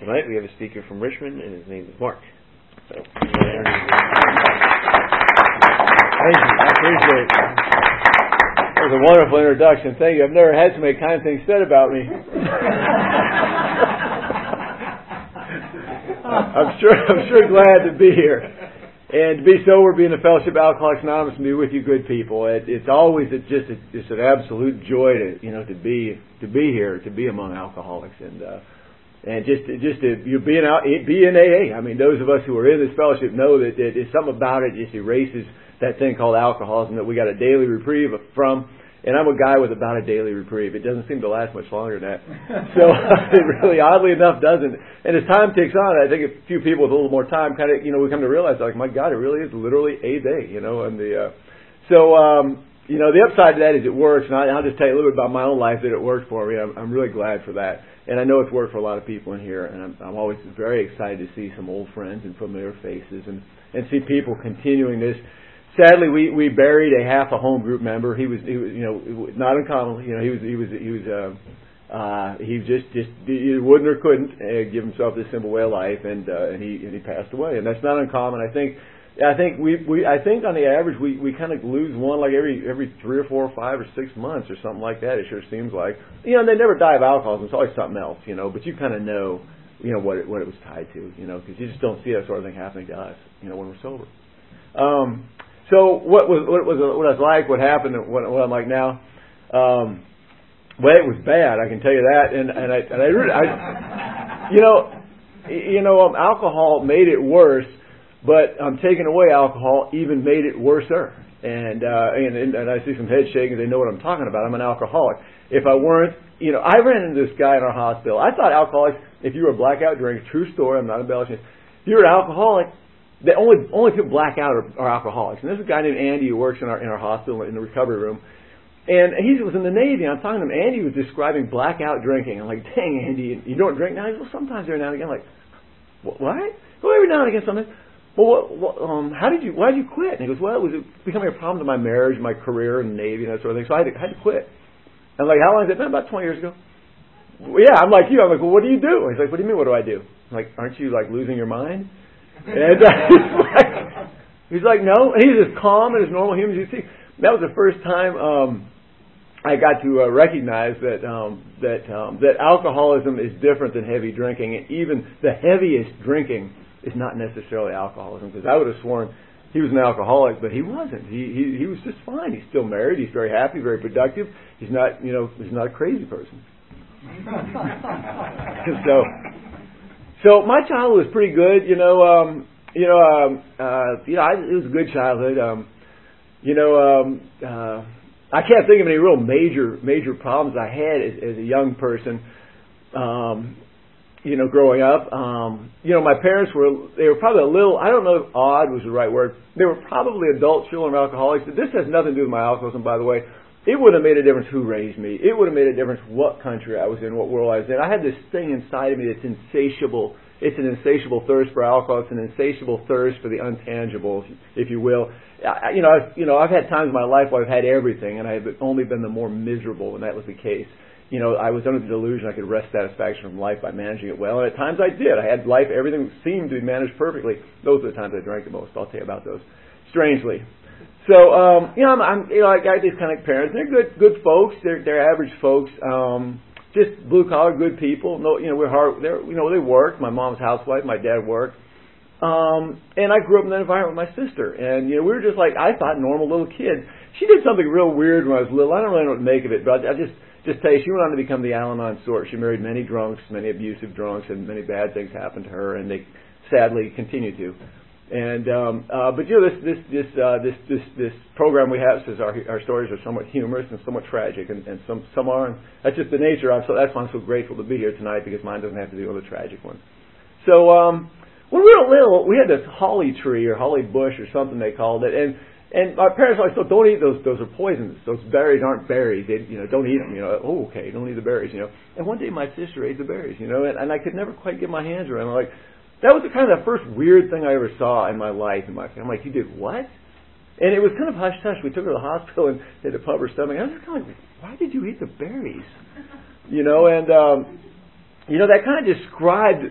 Tonight we have a speaker from Richmond, and his name is Mark. So, thank you. I appreciate it. That was a wonderful introduction. Thank you. I've never had so many kind things said about me. I'm sure glad to be here. And to be sober, be in the Fellowship of Alcoholics Anonymous, and be with you good people. It's always just an absolute joy to be here, to be among alcoholics, and just to you be in AA. I mean, those of us who are in this fellowship know that it's something about it just erases that thing called alcoholism that we got a daily reprieve from. And I'm a guy with about a daily reprieve. It doesn't seem to last much longer than that. So it really, oddly enough, doesn't. And as time ticks on, I think a few people with a little more time kind of, we come to realize, like, my God, it really is literally a day, And the upside to that is it works. And I'll just tell you a little bit about my own life that it worked for me. I'm really glad for that. And I know it's worked for a lot of people in here. And I'm always very excited to see some old friends and familiar faces and see people continuing this. Sadly, we buried half a home group member. He was not uncommon. He wouldn't or couldn't give himself this simple way of life, and he passed away. And that's not uncommon. I think on the average we kind of lose one like every 3 or 4 or 5 or 6 months or something like that. It sure seems like. They never die of alcoholism. It's always something else, But you kind of know, what it was tied to, because you just don't see that sort of thing happening to us, when we're sober. So what I was like, what happened, and what I'm like now, well, it was bad. I can tell you that, and I really, alcohol made it worse, but taking away alcohol even made it worser. And I see some head shaking. They know what I'm talking about. I'm an alcoholic. If I weren't, I ran into this guy in our hospital. I thought alcoholics, if you were a blackout drinker, true story, I'm not embellishing. If you were an alcoholic, the only people black out are alcoholics. And there's a guy named Andy who works in our hospital in the recovery room. And he was in the Navy, and I'm talking to him. Andy was describing blackout drinking. I'm like, dang, Andy, you don't drink now? He goes, well, sometimes every now and again. I'm like, what? Well, every now and again sometimes. Well, why did you quit? And he goes, well, it was becoming a problem to my marriage, my career in the Navy, and that sort of thing. So I had to quit. I'm like, how long has it been? About 20 years ago. Well, yeah, I'm like you. I'm like, well, what do you do? He's like, what do you mean, what do I do? I'm like, aren't you like losing your mind? And he's like, no. And he's as calm and as normal human as you see. That was the first time I got to recognize that alcoholism is different than heavy drinking. And even the heaviest drinking is not necessarily alcoholism. Because I would have sworn he was an alcoholic, but he wasn't. He was just fine. He's still married. He's very happy, very productive. He's not, he's not a crazy person. So my childhood was pretty good, it was a good childhood. I can't think of any real major problems I had as a young person. Growing up, my parents they were probably a little, I don't know if odd was the right word. They were probably adult children of alcoholics. This has nothing to do with my alcoholism, by the way. It would have made a difference who raised me. It would have made a difference what country I was in, what world I was in. I had this thing inside of me that's insatiable. It's an insatiable thirst for alcohol. It's an insatiable thirst for the untangible, if you will. I've had times in my life where I've had everything, and I've only been the more miserable when that was the case. I was under the delusion I could wrest satisfaction from life by managing it well, and at times I did. I had life, everything seemed to be managed perfectly. Those are the times I drank the most. I'll tell you about those. Strangely. So, I got these kind of parents. They're good folks. They're average folks. Just blue collar, good people. No, we're hard. They worked. My mom's housewife. My dad worked. And I grew up in that environment with my sister. And we were just like, I thought, normal little kids. She did something real weird when I was little. I don't really know what to make of it, but I just tell you, she went on to become the Al-Anon sort. She married many drunks, many abusive drunks, and many bad things happened to her, and they sadly continue to. And but this program we have says our stories are somewhat humorous and somewhat tragic, and some are. And that's just the nature of. So that's why I'm so grateful to be here tonight, because mine doesn't have to deal with the tragic ones. So when we were little, we had this holly tree or holly bush or something they called it, and our parents always thought, don't eat those. Those are poisonous. Those berries aren't berries. They, don't eat them. Oh, okay, don't eat the berries. And one day my sister ate the berries. And I could never quite get my hands around. I'm like. That was kind of the first weird thing I ever saw in my life. I'm like, you did what? And it was kind of hush-hush. We took her to the hospital and they had to pump her stomach. I was just kind of like, why did you eat the berries? And that kind of described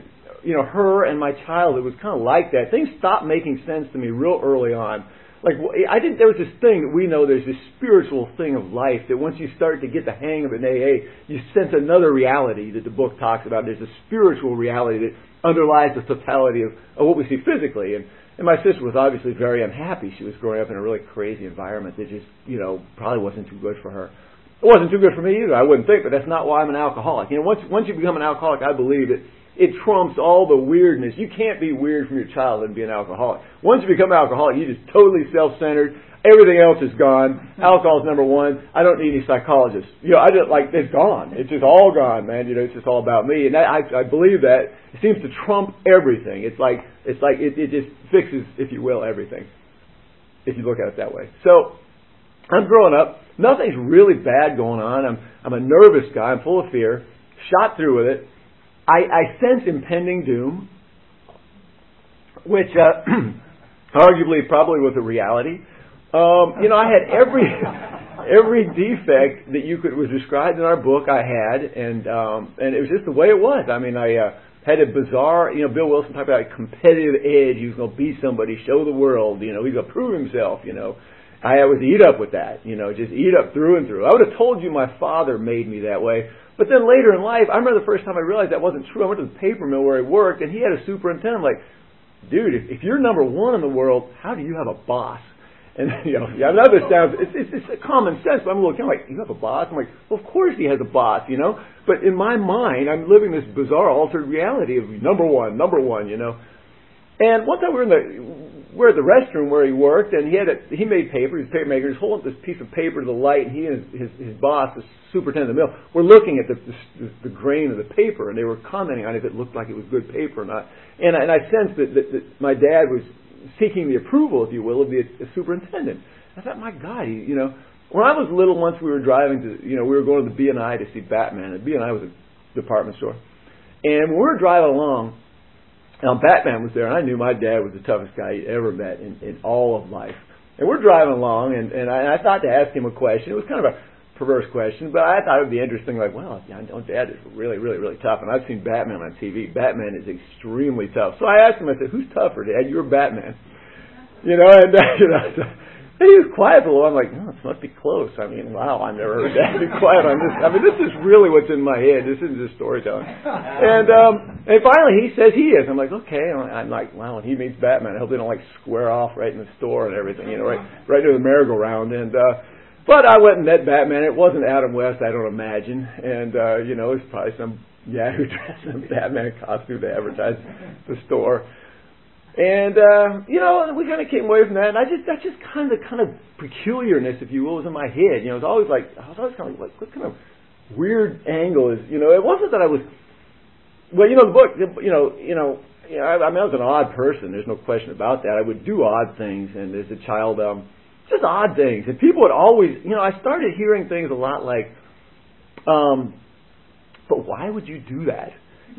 her and my childhood was kind of like that. Things stopped making sense to me real early on. Like, I think there was this thing that we know, there's this spiritual thing of life that once you start to get the hang of it in AA, you sense another reality that the book talks about. There's a spiritual reality that underlies the totality of what we see physically. And my sister was obviously very unhappy. She was growing up in a really crazy environment that just, probably wasn't too good for her. It wasn't too good for me either, I wouldn't think, but that's not why I'm an alcoholic. Once you become an alcoholic, I believe it trumps all the weirdness. You can't be weird from your childhood and be an alcoholic. Once you become an alcoholic, you're just totally self-centered. Everything else is gone. Alcohol's number one. I don't need any psychologists. It's gone. It's just all gone, man. It's just all about me. And I believe that. It seems to trump everything. It just fixes, if you will, everything. If you look at it that way. So, I'm growing up. Nothing's really bad going on. I'm a nervous guy. I'm full of fear. Shot through with it. I sense impending doom, which arguably probably was a reality. I had every defect that was described in our book. I had, and it was just the way it was. I mean, I had a bizarre. Bill Wilson talked about a competitive edge. He was going to be somebody, show the world. He's going to prove himself. I was eat up with that. Just eat up through and through. I would have told you my father made me that way. But then later in life, I remember the first time I realized that wasn't true. I went to the paper mill where he worked, and he had a superintendent. I'm like, dude, if you're number one in the world, how do you have a boss? And, I know this sounds, it's a common sense, but I'm a little kind of like, you have a boss? I'm like, well, of course he has a boss, But in my mind, I'm living this bizarre altered reality of number one, And one time we're at the restroom where he worked, and he made paper. He was a paper maker. He's holding this piece of paper to the light, and he and his boss, the superintendent of the mill, were looking at the grain of the paper, and they were commenting on if it looked like it was good paper or not. And I sensed that my dad was seeking the approval, if you will, of the superintendent. I thought, my God, when I was little, once we were driving we were going to the B&I to see Batman. And B&I was a department store. And when we were driving along, Batman was there, and I knew my dad was the toughest guy he'd ever met in all of life. And we're driving along, and I thought to ask him a question. It was kind of a perverse question, but I thought it would be interesting, Dad is really, really, really tough, and I've seen Batman on TV. Batman is extremely tough. So I asked him, I said, who's tougher, Dad, you or Batman? And he was quiet for a while. I'm like, this must be close. I mean, wow, I've never heard that. Be quiet on this. I mean, this is really what's in my head. This isn't just storytelling. And finally he says he is. I'm like, okay. I'm like, wow, when he meets Batman, I hope they don't square off right in the store and everything, right near the merry-go-round. And but I went and met Batman. It wasn't Adam West, I don't imagine. And it was probably some Yahoo dressed in a Batman costume to advertise the store. And we kind of came away from that, and that's just kind of peculiarness, if you will, was in my head. It was always kind of like, what kind of weird angle is, it wasn't that I was, well, the book, I was an odd person. There's no question about that. I would do odd things, and as a child, just odd things, and people would always, I started hearing things a lot like, but why would you do that?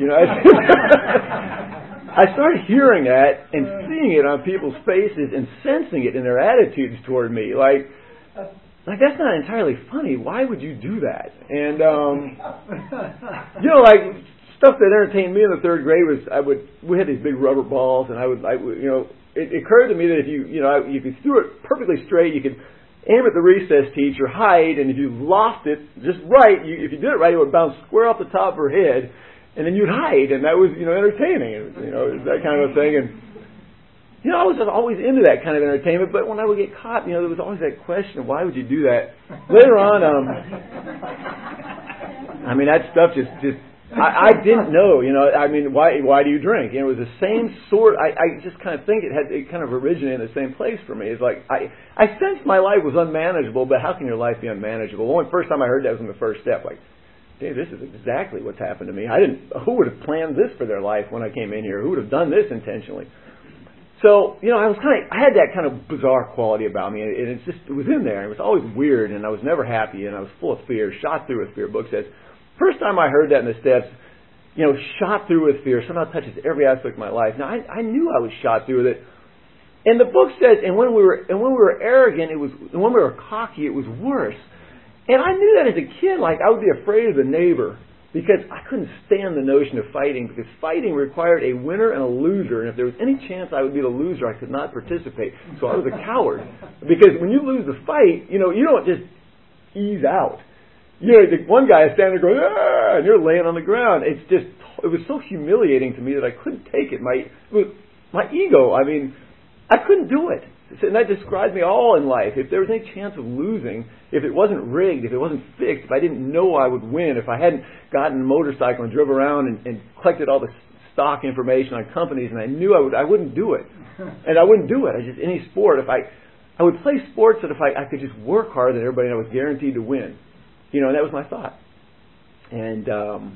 I started hearing that and seeing it on people's faces and sensing it in their attitudes toward me. Like that's not entirely funny. Why would you do that? And stuff that entertained me in the third grade was we had these big rubber balls, and it occurred to me that if you could throw it perfectly straight, you could aim at the recess teacher, hide, and if you lost it just right, if you did it right, it would bounce square off the top of her head. And then you'd hide, and that was, entertaining. It was that kind of a thing. And, I was always into that kind of entertainment, but when I would get caught, there was always that question of why would you do that? Later on, that stuff just I didn't know, why do you drink? It was the same sort, I just kind of think it kind of originated in the same place for me. It's like, I sensed my life was unmanageable, but how can your life be unmanageable? The first time I heard that was in the first step, Dave, this is exactly what's happened to me. Who would have planned this for their life when I came in here? Who would have done this intentionally? So, I had that kind of bizarre quality about me, and it was in there. It was always weird, and I was never happy, and I was full of fear, shot through with fear. Book says, first time I heard that in the steps, shot through with fear, somehow touches every aspect of my life. Now, I knew I was shot through with it. And the book says, and when we were arrogant, and when we were cocky, it was worse. And I knew that as a kid, I would be afraid of the neighbor. because I couldn't stand the notion of fighting, because fighting required a winner and a loser, and if there was any chance I would be the loser, I could not participate. So I was a coward. Because when you lose the fight, you don't just ease out. The one guy is standing there going, "Ah!" and you're laying on the ground. It was so humiliating to me that I couldn't take it. My ego, I couldn't do it. And that describes me all in life. If there was any chance of losing, if it wasn't rigged, if it wasn't fixed, if I didn't know I would win, if I hadn't gotten a motorcycle and drove around and collected all the stock information on companies and I knew I wouldn't do it. And I wouldn't do it. Any sport, if I would play sports that if I could just work hard, that everybody I was guaranteed to win. And that was my thought. And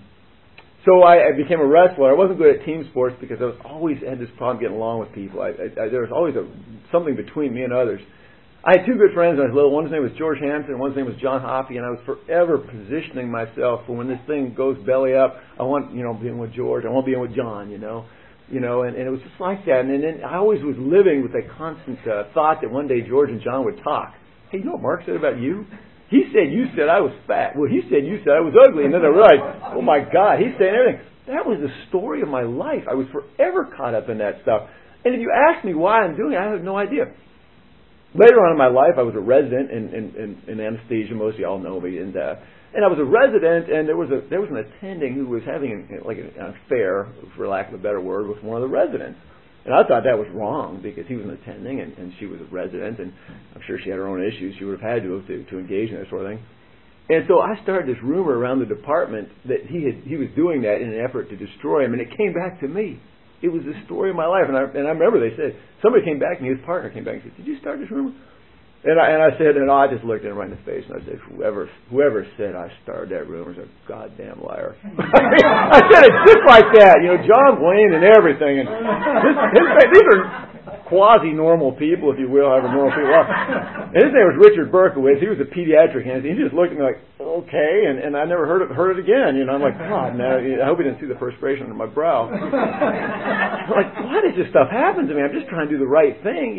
so I became a wrestler. I wasn't good at team sports because I always had this problem getting along with people. There was always something between me and others. I had two good friends when I was little. One's name was George Hansen, and one's name was John Hoppy, and I was forever positioning myself for when this thing goes belly up, I want, being with George, I want to be in with John, and it was just like that. And then I always was living with that constant thought that one day George and John would talk. Hey, you know what Mark said about you? He said you said I was fat. Well, he said you said I was ugly. And then I realized, oh my God, he's saying everything. That was the story of my life. I was forever caught up in that stuff. And if you ask me why I'm doing it, I have no idea. Later on in my life, I was a resident in anesthesia. Most of y'all know me. And I was a resident, and there was an attending who was having an affair, for lack of a better word, with one of the residents. And I thought that was wrong because he was an attending and she was a resident, and I'm sure she had her own issues. She would have had to engage in that sort of thing. And so I started this rumor around the department that he was doing that in an effort to destroy him, and it came back to me. It was the story of my life, and I remember they said, somebody came back to me, his partner came back and said, "Did you start this rumor?" And I said, and I just looked at him right in the face, and I said, whoever said I started that rumor is a goddamn liar. I said it just like that, John Wayne and everything, and these are quasi-normal people, if you will, however normal people are. And his name was Richard Berkowitz. He was a pediatric anesthesiologist. He just looked at me like, okay, and I never heard it again. I'm like, God, man, I hope he didn't see the perspiration under my brow. I'm like, why does this stuff happen to me? I'm just trying to do the right thing,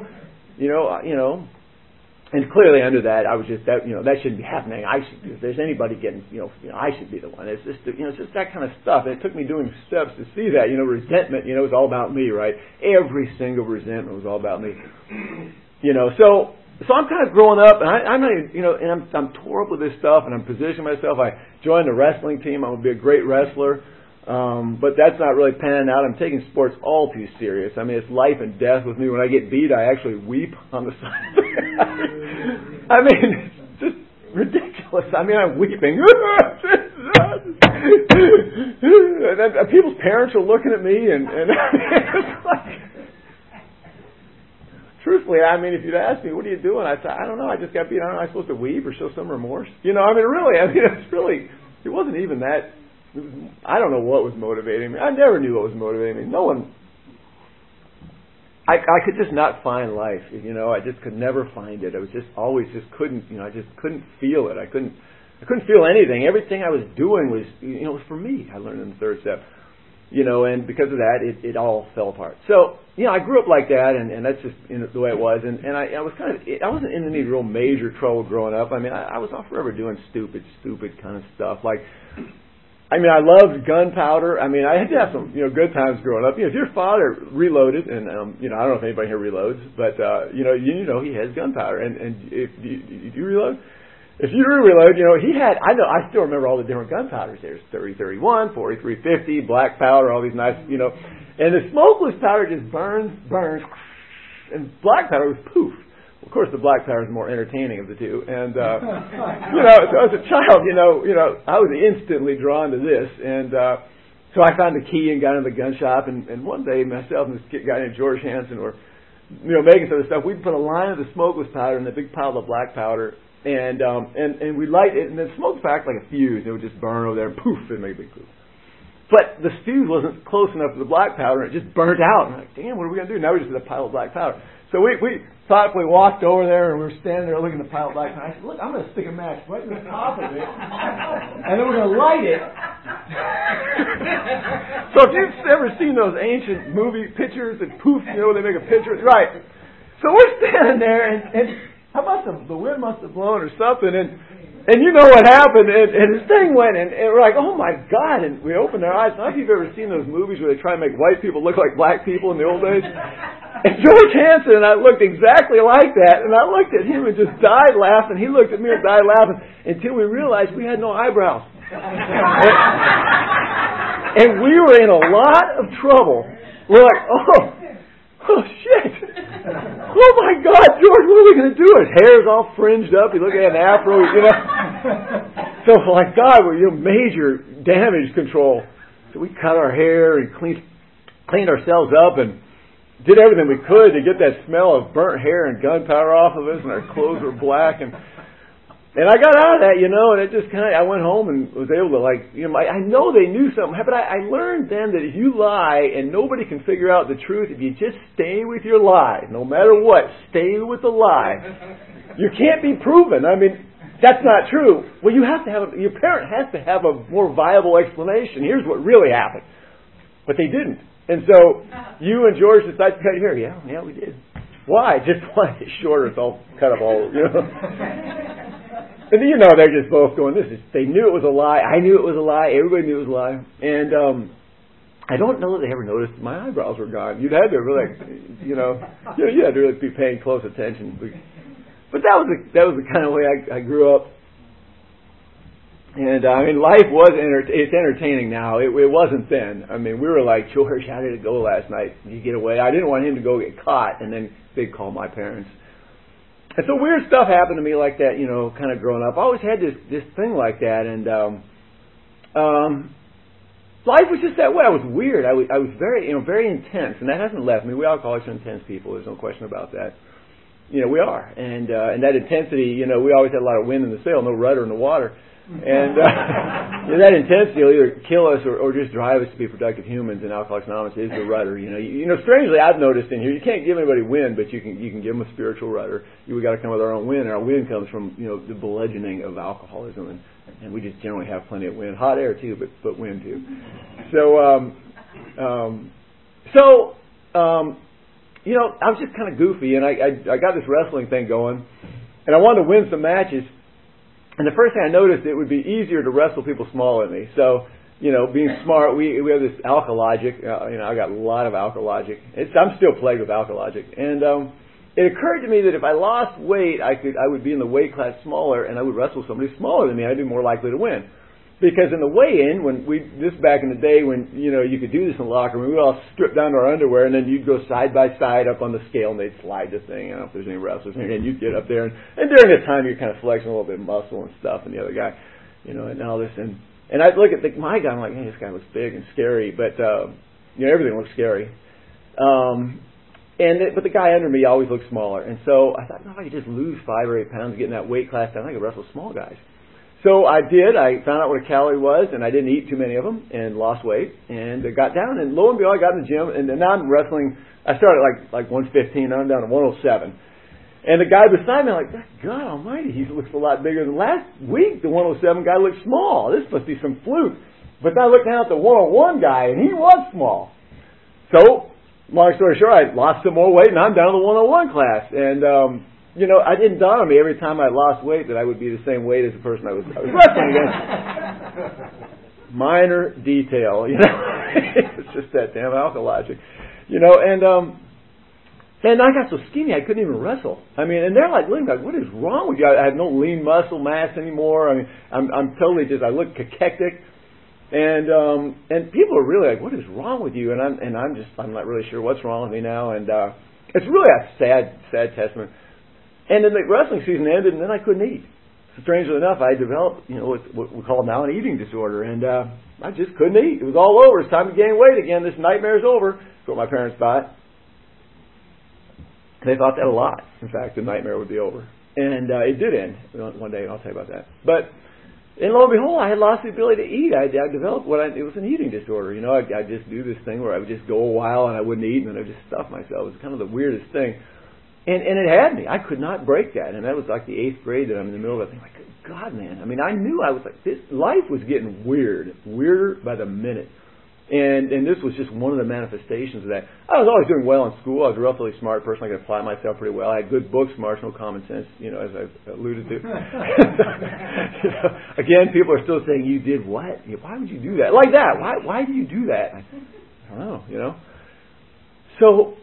And clearly under that, I was just that shouldn't be happening. If there's anybody getting, I should be the one. It's just it's just that kind of stuff. And it took me doing steps to see that. Resentment, was all about me, right? Every single resentment was all about me. So I'm kind of growing up, and I'm not even, and I'm tore up with this stuff, and I'm positioning myself. I joined the wrestling team. I'm going to be a great wrestler. But that's not really panning out. I'm taking sports all too serious. It's life and death with me. When I get beat, I actually weep on the side. It's just ridiculous. I'm weeping. And then people's parents are looking at me, and it's like, truthfully, if you'd ask me, what are you doing? I'd say, I don't know. I just got beat. I don't know. Am I supposed to weep or show some remorse? It wasn't even that. I don't know what was motivating me. I never knew what was motivating me. No one. I could just not find life. I just could never find it. I was just always just couldn't. I just couldn't feel it. I couldn't feel anything. Everything I was doing was was for me. I learned in the third step. And because of that, it all fell apart. So I grew up like that, and that's just the way it was. And I was I wasn't in any real major trouble growing up. I was all forever doing stupid kind of stuff like. I loved gunpowder. I had to have some, good times growing up. If your father reloaded, and I don't know if anybody here reloads, but he has gunpowder. And if you reload, if you reload, he had. I still remember all the different gunpowders. There's 30-31, 40-350, black powder, all these nice, And the smokeless powder just burns, and black powder was poof. Of course, the black powder is more entertaining of the two, and so as a child, I was instantly drawn to this, and so I found the key and got into the gun shop, and one day myself and this guy named George Hansen were, making some of the stuff. We'd put a line of the smokeless powder in a big pile of black powder, and we'd light it, and the smoke packed like a fuse, and it would just burn over there, and poof, it'd make a big poof. But the fuse wasn't close enough to the black powder, and it just burnt out. And I'm like, damn, what are we going to do? Now we just had a pile of black powder. So we thoughtfully walked over there, and we were standing there looking at the pile of black powder. I said, look, I'm going to stick a match right in the top of it, and then we're going to light it. So if you've ever seen those ancient movie pictures that poof, they make a picture. Right. So we're standing there, and the wind must have blown or something, and And you know what happened, and his thing went, and we're like, oh my God, and we opened our eyes. I don't know if you've ever seen those movies where they try and make white people look like black people in the old days. And George Hansen and I looked exactly like that, and I looked at him and just died laughing. He looked at me and died laughing until we realized we had no eyebrows. And we were in a lot of trouble. We're like, oh shit. Oh my God, George, what are we going to do? His hair's all fringed up. He looked at an afro, So like, God, we're major damage control. So we cut our hair and cleaned ourselves up and did everything we could to get that smell of burnt hair and gunpowder off of us, and our clothes were black. And I got out of that, and it just I went home and was able to, I know they knew something, but I learned then that if you lie and nobody can figure out the truth, if you just stay with your lie, no matter what, stay with the lie, you can't be proven. I mean, that's not true. Well, your parent has to have a more viable explanation. Here's what really happened. But they didn't. And so you and George decided to cut your hair. Yeah, we did. Why? Just wanted it shorter. It's all cut up all, And they're just both going, they knew it was a lie. I knew it was a lie. Everybody knew it was a lie. And I don't know that they ever noticed my eyebrows were gone. You'd had to really, you had to really be paying close attention. But that was the kind of way I grew up. And life was it's entertaining now. It wasn't then. We were like, George, how did it go last night? Did you get away? I didn't want him to go get caught, and then they'd call my parents. And so weird stuff happened to me like that, kind of growing up. I always had this thing like that, and life was just that way. I was weird. I was very, very intense, and that hasn't left me. We alcoholics are intense people. There's no question about that. We are, and that intensity. We always had a lot of wind in the sail, no rudder in the water. And that intensity will either kill us or just drive us to be productive humans. And Alcoholics Anonymous is the rudder. Strangely, I've noticed in here, you can't give anybody wind, but you can give them a spiritual rudder. We got to come with our own wind, and our wind comes from the bludgeoning of alcoholism, and we just generally have plenty of wind, hot air too, but wind too. So I was just kind of goofy, and I got this wrestling thing going, and I wanted to win some matches. And the first thing I noticed, it would be easier to wrestle people smaller than me. So, being smart, we have this Alkalogic. I got a lot of Alkalogic. I'm still plagued with Alkalogic. And it occurred to me that if I lost weight, I would be in the weight class smaller, and I would wrestle somebody smaller than me. I'd be more likely to win. Because in the weigh-in, this back in the day when, you could do this in the locker room, we would all strip down to our underwear, and then you'd go side by side up on the scale, and they'd slide the thing. I don't know if there's any wrestlers in here, and you'd get up there, and during this time, you're kind of flexing a little bit of muscle and stuff, and the other guy, and all this, and I'd look at my guy, I'm like, hey, this guy looks big and scary, but, everything looks scary. But the guy under me always looked smaller, and so I thought, if I could just lose 5 or 8 pounds, get in that weight class down, I could wrestle small guys. So I did. I found out what a calorie was, and I didn't eat too many of them, and lost weight, and I got down, and lo and behold, I got in the gym, and now I'm wrestling. I started like 115, now I'm down to 107. And the guy beside me, I'm like, God almighty, he looks a lot bigger than last week. The 107 guy looked small. This must be some fluke. But then I looked down at the 101 guy, and he was small. So, long story short, I lost some more weight, and I'm down to the 101 class. And, it didn't dawn on me every time I lost weight that I would be the same weight as the person I was wrestling against. Minor detail, It's just that damn Alkalogic. And I got so skinny I couldn't even wrestle. And they're like, what is wrong with you? I have no lean muscle mass anymore. I'm totally I look cachectic. And people are really like, what is wrong with you? And I'm not really sure what's wrong with me now. And it's really a sad testament. And then the wrestling season ended, and then I couldn't eat. Strangely enough, I developed, what we call now an eating disorder, and I just couldn't eat. It was all over. It's time to gain weight again. This nightmare's over. That's what my parents thought. They thought that a lot. In fact, the nightmare would be over. And it did end one day, and I'll tell you about that. But, and lo and behold, I had lost the ability to eat. I developed it was an eating disorder. I'd just do this thing where I would just go a while, and I wouldn't eat, and then I'd just stuff myself. It was kind of the weirdest thing. And it had me. I could not break that. And that was like the 8th grade that I'm in the middle of. I think, God, man. I knew I was like, this life was getting weirder by the minute. And this was just one of the manifestations of that. I was always doing well in school. I was a relatively smart person. I could apply myself pretty well. I had good books, Marginal Common Sense, as I've alluded to. Again, people are still saying, you did what? Why would you do that? Like that. Why do you do that? I don't know, So,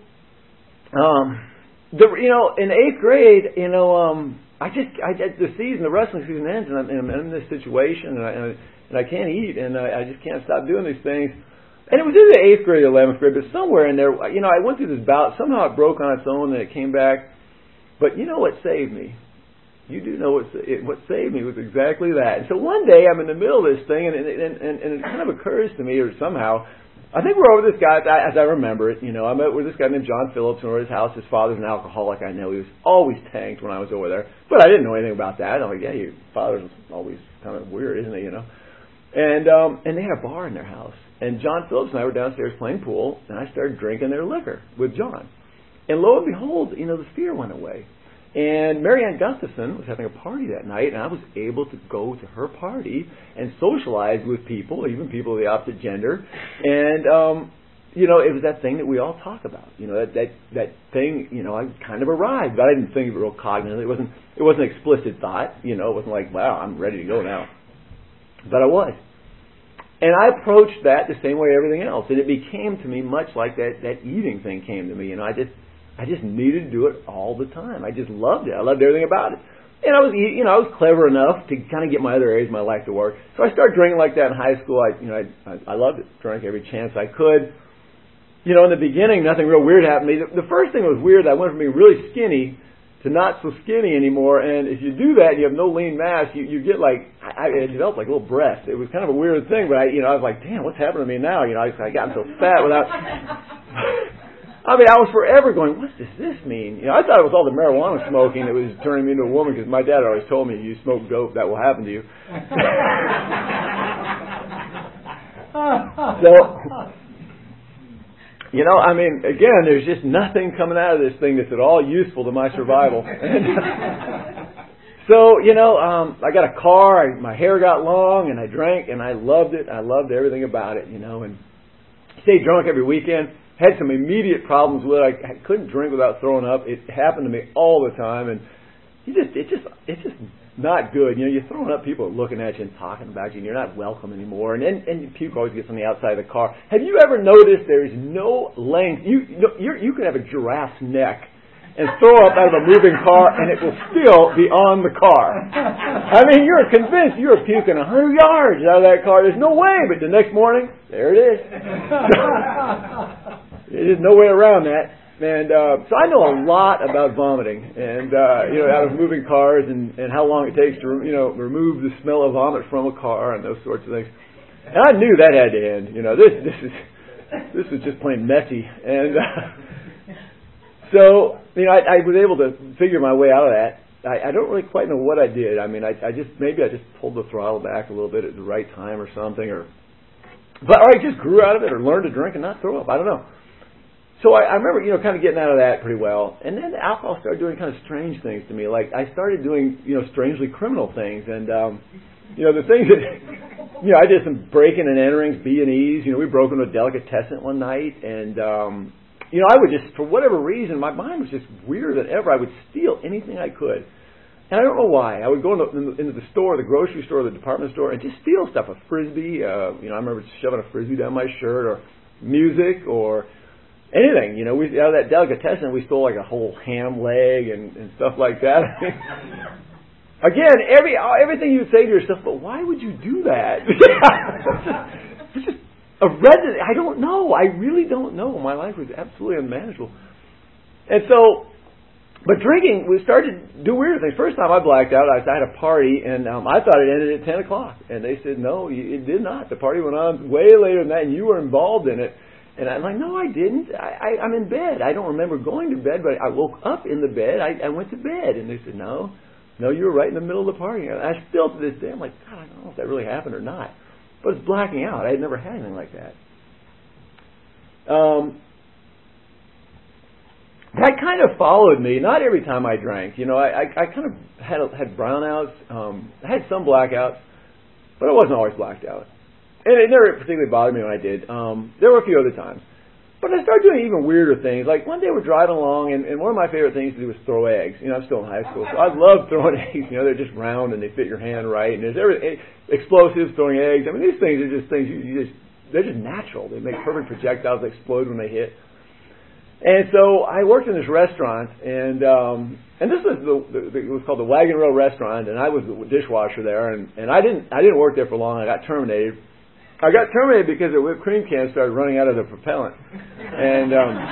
in 8th grade, the wrestling season ends, and I'm in this situation, and I can't eat, and I just can't stop doing these things. And it was in the 8th grade, 11th grade, but somewhere in there, I went through this bout. Somehow it broke on its own, and it came back. But you know what saved me? You do know what saved me was exactly that. And so one day I'm in the middle of this thing, and it kind of occurs to me, or somehow, I think we're over this guy, as I remember it. I met with this guy named John Phillips, and we're at his house. His father's an alcoholic. I know he was always tanked when I was over there, but I didn't know anything about that. I'm like, yeah, your father's always kind of weird, isn't he? And they had a bar in their house. And John Phillips and I were downstairs playing pool, and I started drinking their liquor with John. And lo and behold, the fear went away. And Marianne Gustafson was having a party that night, and I was able to go to her party and socialize with people, even people of the opposite gender. And, it was that thing that we all talk about. That thing, I kind of arrived, but I didn't think of it real cognitively. It wasn't an explicit thought. It wasn't like, wow, I'm ready to go now. But I was. And I approached that the same way everything else. And it became to me much like that eating thing came to me. I just needed to do it all the time. I just loved it. I loved everything about it. And I was clever enough to kind of get my other areas of my life to work. So I started drinking like that in high school. I loved it. Drank every chance I could. In the beginning, nothing real weird happened to me. The first thing was weird. I went from being really skinny to not so skinny anymore, and if you do that and you have no lean mass, you get I developed like little breasts. It was kind of a weird thing, but I was like, damn, what's happening to me now? I got so fat without. I was forever going, what does this mean? I thought it was all the marijuana smoking that was turning me into a woman, because my dad always told me, you smoke dope, that will happen to you. Again, there's just nothing coming out of this thing that's at all useful to my survival. So, I got a car, my hair got long, and I drank, and I loved it. I loved everything about it, and stayed drunk every weekend. Had some immediate problems with it. I couldn't drink without throwing up. It happened to me all the time, and it's just not good. You're throwing up, people are looking at you and talking about you, and you're not welcome anymore. And puke always gets on the outside of the car. Have you ever noticed there is no length? You could have a giraffe's neck and throw up out of a moving car, and it will still be on the car. You're convinced you're puking 100 yards out of that car. There's no way, but the next morning, there it is. There's no way around that. And so I know a lot about vomiting, and out of moving cars, and how long it takes to remove the smell of vomit from a car, and those sorts of things. And I knew that had to end. This is just plain messy. And so I was able to figure my way out of that. I don't really quite know what I did. I just pulled the throttle back a little bit at the right time or something, or I just grew out of it, or learned to drink and not throw up. I don't know. So I remember, kind of getting out of that pretty well. And then alcohol started doing kind of strange things to me. Like, I started doing, strangely criminal things. And, the things that, I did some breaking and enterings, B&Es. We broke into a delicatessen one night. And, I would just, for whatever reason, my mind was just weirder than ever. I would steal anything I could. And I don't know why. I would go into the store, the grocery store, the department store, and just steal stuff. A Frisbee, I remember shoving a Frisbee down my shirt, or music, or anything. We out of that delicatessen, we stole like a whole ham leg and stuff like that. Again, everything you'd say to yourself, but why would you do that? It's just a resident. I don't know. I really don't know. My life was absolutely unmanageable. And so, but drinking, we started to do weird things. First time I blacked out, I had a party, and I thought it ended at 10 o'clock. And they said, no, it did not. The party went on way later than that, and you were involved in it. And I'm like, no, I didn't. I'm in bed. I don't remember going to bed, but I woke up in the bed. I went to bed. And they said, no, you were right in the middle of the party. And I still, to this day, I'm like, God, I don't know if that really happened or not. But it's blacking out. I had never had anything like that. That kind of followed me. Not every time I drank. I kind of had brownouts. I had some blackouts, but I wasn't always blacked out. And it never particularly bothered me when I did. There were a few other times. But I started doing even weirder things. Like one day we're driving along, and one of my favorite things to do was throw eggs. I'm still in high school, so I love throwing eggs. They're just round and they fit your hand right. And there's explosives, throwing eggs. I mean, these things are just things they're just natural. They make perfect projectiles that explode when they hit. And so I worked in this restaurant, and this was it was called the Wagon Wheel Restaurant, and I was the dishwasher there, and I didn't work there for long. I got terminated. I got terminated because the whipped cream cans started running out of the propellant. And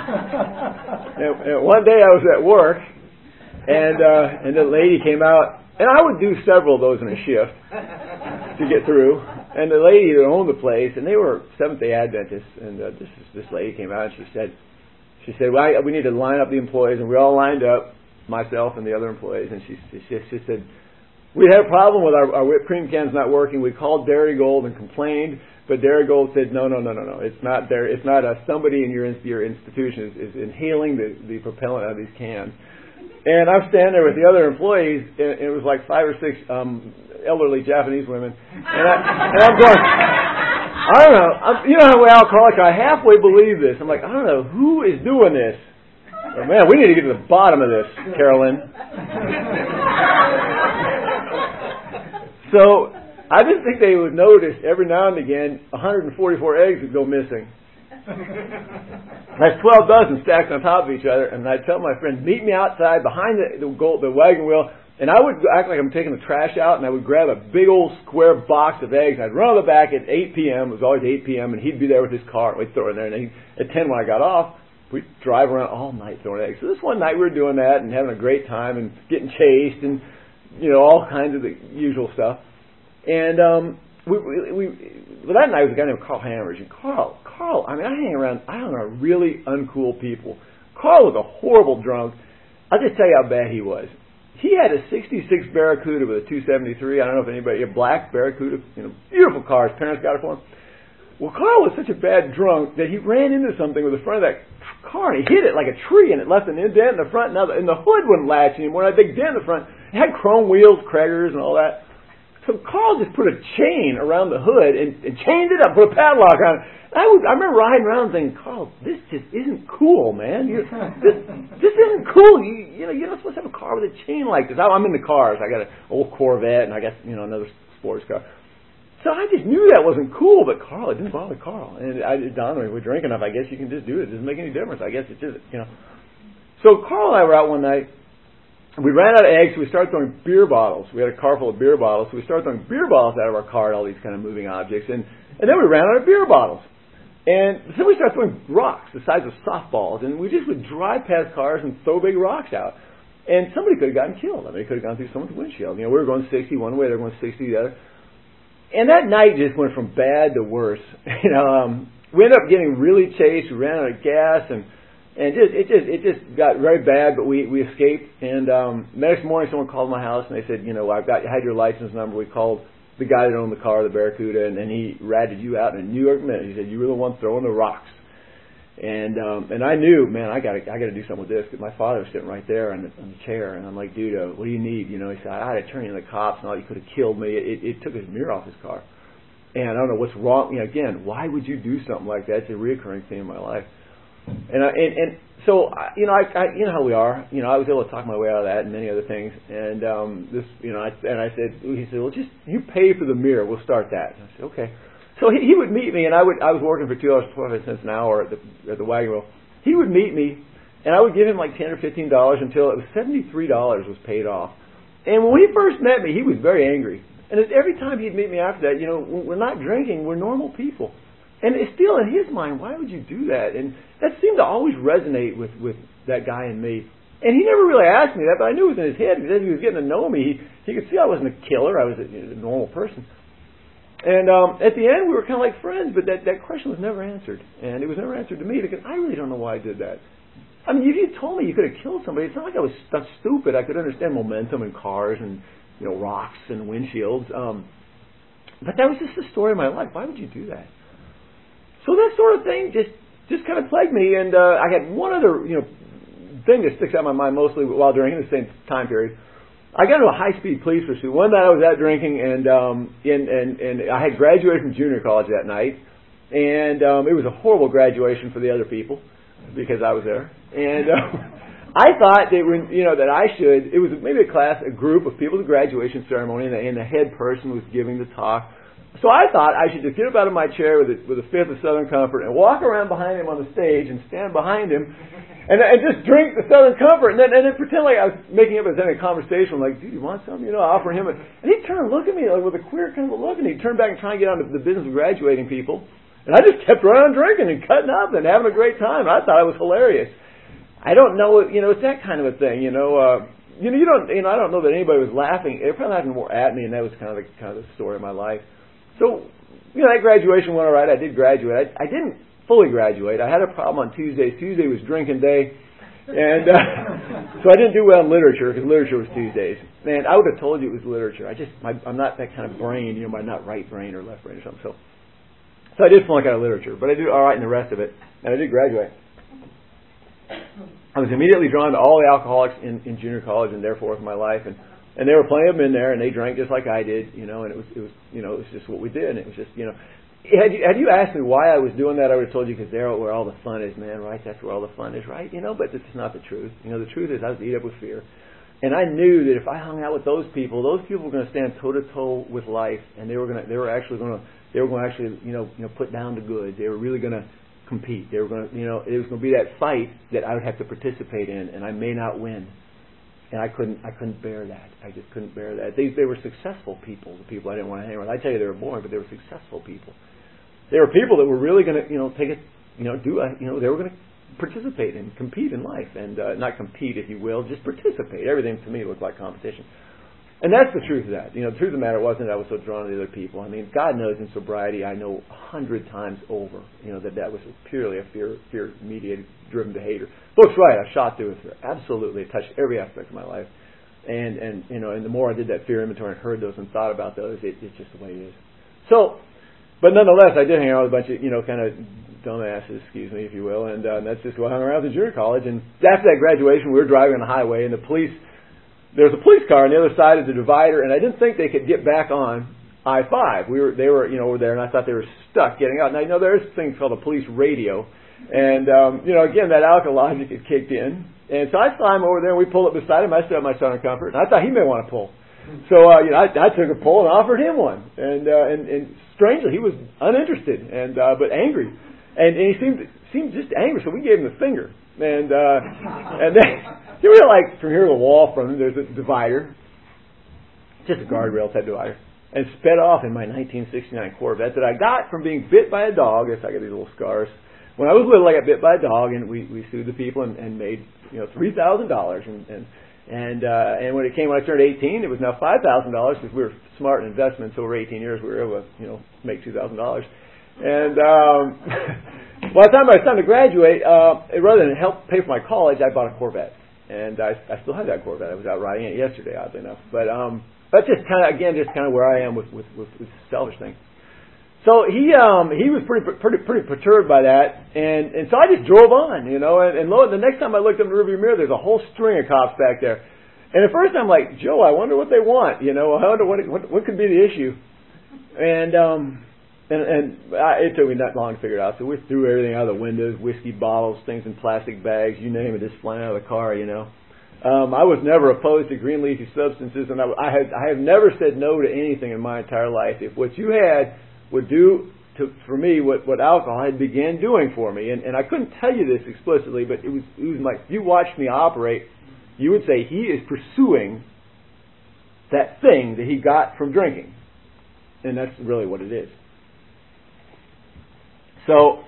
one day I was at work, and the lady came out, and I would do several of those in a shift to get through. And the lady that owned the place, and they were Seventh-day Adventists, and this lady came out and she said, well, we need to line up the employees, and we all lined up, myself and the other employees, and she said, we had a problem with our whipped cream cans not working. We called Dairy Gold and complained, but Dairy Gold said, no, it's not there. It's not somebody in your institution is inhaling the propellant out of these cans. And I'm standing there with the other employees, and it was like 5 or 6 elderly Japanese women, and I'm going, I don't know. You know how alcoholic I halfway believe this. I'm like, I don't know who is doing this. But man, we need to get to the bottom of this, Carolyn. So I didn't think they would notice every now and again 144 eggs would go missing. That's 12 dozen stacked on top of each other, and I'd tell my friend, meet me outside behind the wagon wheel, and I would act like I'm taking the trash out, and I would grab a big old square box of eggs, and I'd run on the back at 8 p.m., it was always 8 p.m., and he'd be there with his car, and we'd throw it in there, and at 10 when I got off, we'd drive around all night throwing eggs. So this one night we were doing that and having a great time and getting chased and, all kinds of the usual stuff. And that night was a guy named Carl Hammers. And Carl, I hung around really uncool people. Carl was a horrible drunk. I'll just tell you how bad he was. He had a 66 Barracuda with a 273. I don't know if anybody, a black Barracuda, beautiful car. His parents got it for him. Well, Carl was such a bad drunk that he ran into something with the front of that car, and he hit it like a tree, and it left an indent in the front, and the hood wouldn't latch anymore, and a big dent in the front. It had chrome wheels, Craigers, and all that. So Carl just put a chain around the hood and chained it up, put a padlock on it. I remember riding around thinking, Carl, this just isn't cool, man. This isn't cool. You're not supposed to have a car with a chain like this. I'm in the cars. I got an old Corvette, and I got another sports car. So I just knew that wasn't cool, but Carl, it didn't bother Carl. And it dawned on me, we're drinking enough, I guess you can just do it. It doesn't make any difference. I guess it's just, So Carl and I were out one night. We ran out of eggs, so we started throwing beer bottles. We had a car full of beer bottles, so we started throwing beer bottles out of our car at all these kind of moving objects. And then we ran out of beer bottles. And so we started throwing rocks the size of softballs. And we just would drive past cars and throw big rocks out. And somebody could have gotten killed. They could have gone through someone's windshield. We were going 60 one way, they were going 60 the other. And that night just went from bad to worse. We ended up getting really chased. We ran out of gas, and it just got very bad. But we escaped. And the next morning, someone called my house, and they said, I had your license number. We called the guy that owned the car, the Barracuda, and he ratted you out in a New York minute. He said, you were the one throwing the rocks. And I knew, man, I got to do something with this, because my father was sitting right there on the chair, and I'm like, dude, what do you need? He said, I had to turn you in the cops, and all, you could have killed me. It took his mirror off his car, and I don't know what's wrong. Again, why would you do something like that? It's a reoccurring theme in my life, so you know how we are. I was able to talk my way out of that and many other things, and I said, he said, well, just you pay for the mirror, we'll start that. And I said, okay. So he would meet me, and I was working for $2.25 an hour at the wagon wheel. He would meet me, and I would give him like $10 or $15 until it was $73 was paid off. And when he first met me, he was very angry. And every time he'd meet me after that, we're not drinking, we're normal people. And it's still in his mind, why would you do that? And that seemed to always resonate with that guy and me. And he never really asked me that, but I knew it was in his head, because as he was getting to know me, he could see I wasn't a killer, I was a normal person. And at the end, we were kind of like friends, but that question was never answered. And it was never answered to me, because I really don't know why I did that. I mean, if you told me you could have killed somebody, it's not like I was stuck stupid. I could understand momentum and cars and, rocks and windshields. But that was just the story of my life. Why would you do that? So that sort of thing just kind of plagued me. And I had one other, thing that sticks out in my mind mostly while during the same time period. I got into a high-speed police pursuit. One night I was out drinking, and I had graduated from junior college that night, and it was a horrible graduation for the other people because I was there. And I thought that that I should. It was maybe a group of people at the graduation ceremony, and the head person was giving the talk. So I thought I should just get up out of my chair with a fifth of Southern Comfort and walk around behind him on the stage and stand behind him and just drink the Southern Comfort and then pretend like I was making up as any conversation, like, dude, you want something? Offer him it. And he'd turn and look at me like with a queer kind of look, and he'd turn back and try and get on to the business of graduating people. And I just kept right on drinking and cutting up and having a great time. I thought it was hilarious. I don't know, it's that kind of a thing, I don't know that anybody was laughing. They were probably laughing more at me, and that was kind of the story of my life. So, that graduation went all right. I did graduate. I didn't fully graduate. I had a problem on Tuesdays. Tuesday was drinking day. And so I didn't do well in literature because literature was Tuesdays. And I would have told you it was literature. I'm not that kind of brain, I'm not right brain or left brain or something. So I did flunk out of literature. But I did all right in the rest of it. And I did graduate. I was immediately drawn to all the alcoholics in junior college and therefore in my life. And there were plenty of them in there, and they drank just like I did, and it was just what we did, and it was just, had you asked me why I was doing that, I would have told you because they're where all the fun is, man, right? That's where all the fun is, right? But it's not the truth. The truth is I was eat up with fear, and I knew that if I hung out with those people were going to stand toe to toe with life, and they were actually going to put down the good. They were really going to compete. They were going to, it was going to be that fight that I would have to participate in, and I may not win. And I couldn't bear that. I just couldn't bear that. They were successful people, the people I didn't want to hang around. I tell you, they were boring, but they were successful people. They were people that were really going to, take it, they were going to participate and compete in life, and not compete, if you will, just participate. Everything to me looked like competition. And that's the truth of that. The truth of the matter wasn't that I was so drawn to the other people. I mean, God knows in sobriety, I know 100 times over, that was purely a fear-mediated, driven behavior. Book's right. I shot through with fear. Absolutely. It touched every aspect of my life. And the more I did that fear inventory and heard those and thought about those, it's just the way it is. So, but nonetheless, I did hang out with a bunch of, kind of dumbasses, excuse me, if you will, and that's just what I hung around with in junior college. And after that graduation, we were driving on the highway, and there was a police car on the other side of the divider, and I didn't think they could get back on I-5. They were there, and I thought they were stuck getting out. Now, there's things called a police radio, and, again, that alcohol logic had kicked in. And so I saw him over there, and we pulled up beside him. I still had my Southern Comfort, and I thought he may want to pull. So, I took a pull and offered him one. And strangely, he was uninterested, but angry. And he seemed just angry, so we gave him the finger. And then, we were like, from here to the wall from him, there's a divider. Just a guardrail type divider. And sped off in my 1969 Corvette that I got from being bit by a dog. Yes, I got these little scars. When I was little, I got bit by a dog, and we sued the people and made $3,000. And when I turned 18, it was now $5,000 because we were smart in investments. Over 18 years, we were able to make $2,000. And by the time it was time to graduate, rather than help pay for my college, I bought a Corvette, and I still have that Corvette. I was out riding it yesterday, oddly enough. But that's just kind of where I am with selfish things. So he was pretty perturbed by that, and so I just drove on, and the next time I looked in the rearview mirror, there's a whole string of cops back there. And at first I'm like, Joe, I wonder what they want, I wonder what could be the issue. And it took me not long to figure it out. So we threw everything out of the windows, whiskey bottles, things in plastic bags, you name it, just flying out of the car, I was never opposed to green leafy substances, and I have never said no to anything in my entire life. If what you had would do for me what alcohol had began doing for me, and I couldn't tell you this explicitly, but it was like, if you watched me operate, you would say he is pursuing that thing that he got from drinking, and that's really what it is. So,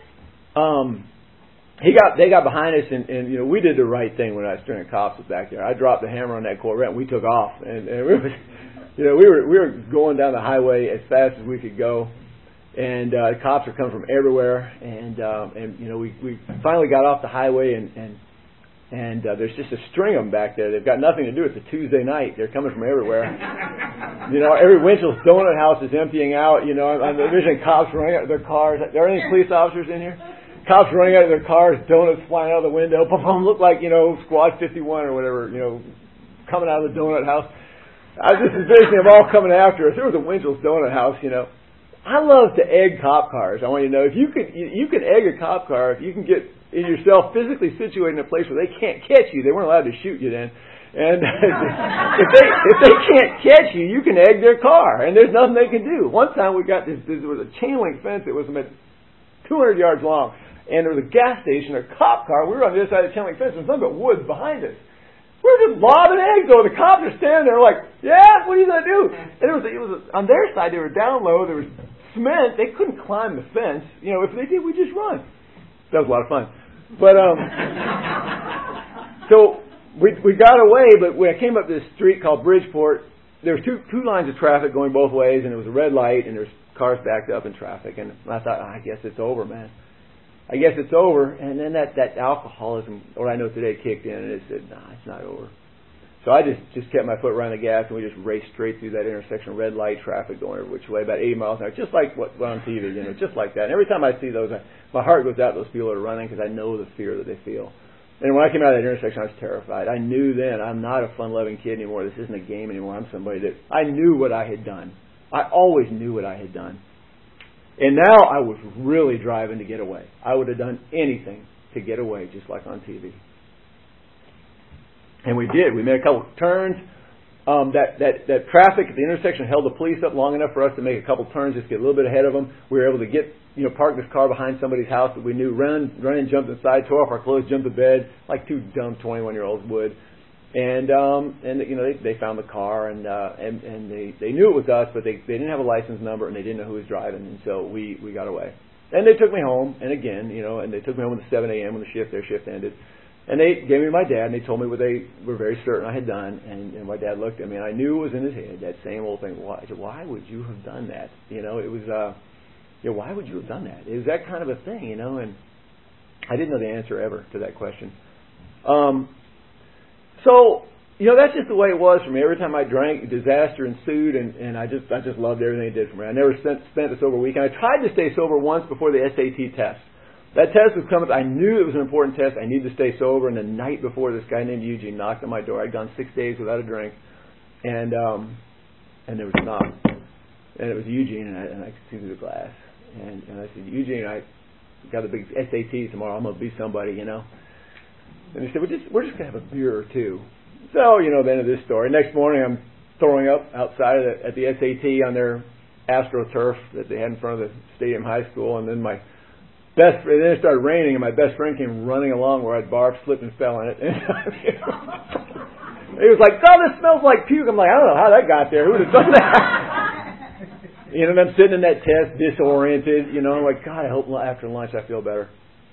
they got behind us, and we did the right thing when I was stringing cops was back there. I dropped the hammer on that Corvette, and we took off, and we were going down the highway as fast as we could go, and the cops are coming from everywhere, and we finally got off the highway, and there's just a string of them back there. They've got nothing to do. It's a Tuesday night. They're coming from everywhere. Every Winchell's Donut House is emptying out. I'm envisioning cops running out of their cars. Are there any police officers in here? Cops running out of their cars, donuts flying out of the window. Look like, Squad 51 or whatever, coming out of the donut house. I was just envisioning them all coming after us. There was a Winchell's Donut House, I love to egg cop cars. I want you to know, if you can egg a cop car, if you can get yourself physically situated in a place where they can't catch you. They weren't allowed to shoot you then. And if they can't catch you, you can egg their car, and there's nothing they can do. One time we got this. There was a chain link fence that was about 200 yards long, and there was a gas station, a cop car. We were on the other side of the chain link fence, and nothing but woods behind us. We were just lobbing eggs over. The cops are standing there like, yeah, what are you going to do? And it was on their side, they were down low. There was cement. They couldn't climb the fence. If they did, we'd just run. That was a lot of fun. But, so we got away, but when I came up this street called Bridgeport, there was two lines of traffic going both ways, and it was a red light, and there's cars backed up in traffic. And I thought, I guess it's over, man. I guess it's over. And then that alcoholism, what I know today, kicked in, and it said, nah, it's not over. So I just kept my foot right on the gas, and we just raced straight through that intersection, red light traffic going every which way, about 80 miles an hour, just like what on TV, just like that. And every time I see those, my heart goes out to those people that are running, because I know the fear that they feel. And when I came out of that intersection, I was terrified. I knew then I'm not a fun-loving kid anymore. This isn't a game anymore. I'm somebody that I knew what I had done. I always knew what I had done. And now I was really driving to get away. I would have done anything to get away, just like on TV. And we did. We made a couple turns. That traffic at the intersection held the police up long enough for us to make a couple turns, just get a little bit ahead of them. We were able to get, park this car behind somebody's house that we knew, run and jump inside, tore off our clothes, jumped to bed, like two dumb 21-year-olds would. And they found the car, and they knew it was us, but they didn't have a license number, and they didn't know who was driving, and so we got away. And they took me home, and again, and they took me home at 7 a.m. when their shift ended. And they gave me my dad, and they told me what they were very certain I had done. And my dad looked at me, and I knew it was in his head, that same old thing. Why would you have done that? It was, why would you have done that? It was that kind of a thing, and I didn't know the answer ever to that question. So, that's just the way it was for me. Every time I drank, disaster ensued, and I just loved everything it did for me. I never spent a sober weekend. I tried to stay sober once before the SAT test. That test was coming. I knew it was an important test. I needed to stay sober. And the night before, this guy named Eugene knocked on my door. I'd gone 6 days without a drink, and there was a knock, and it was Eugene, and I could see through the glass. And I said, Eugene, I got a big SAT tomorrow. I'm gonna be somebody, And he said, we're just gonna have a beer or two. So the end of this story. Next morning, I'm throwing up outside at the SAT on their AstroTurf that they had in front of the Stadium High School, and then then it started raining, and my best friend came running along where I'd barfed, slipped, and fell in it. And he was like, "Oh, this smells like puke." I'm like, "I don't know how that got there. Who would have done that?" And I'm sitting in that test, disoriented. I'm like, God, I hope after lunch I feel better.